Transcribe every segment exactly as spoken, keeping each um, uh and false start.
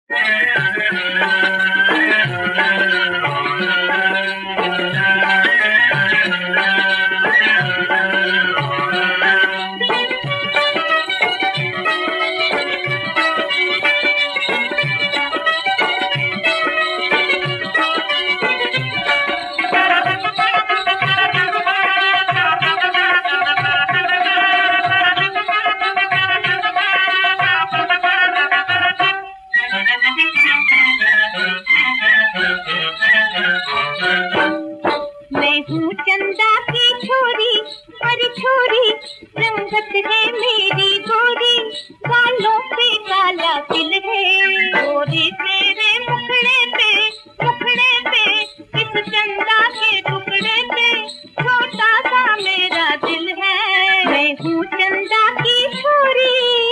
मैं हूँ चंदा की छोरी, पर छोरी रंगत है मेरी गोरी, बालों पे काला तिल है, गोरी तेरे मुखड़े पे मुखड़े पे, इस चंदा के टुकड़े पे छोटा सा मेरा दिल है। मैं हूँ चंदा की छोरी।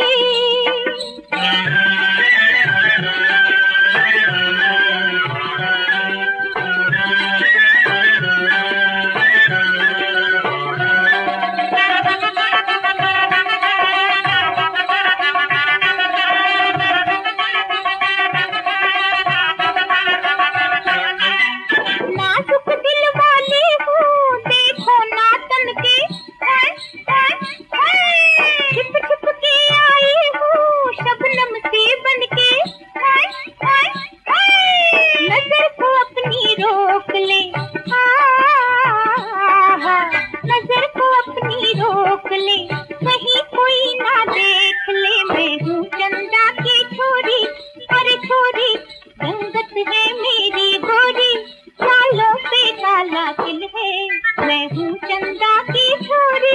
कहीं कोई ना देख ले, मैं हूँ चंदा की छोरी, अरे छोरी रंगत है मेरी गोरी, बालों पे काला तिल है, मैं हूँ चंदा की छोरी।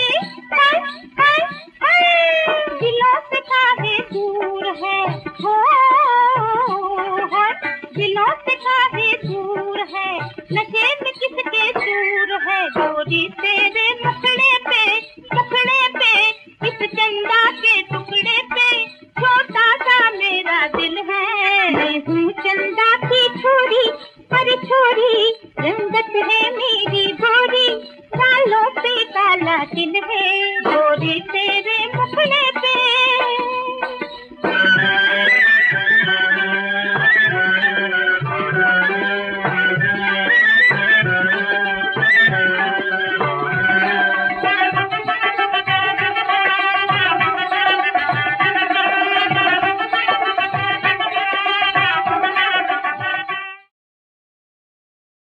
दिलों से काहे दूर है हो।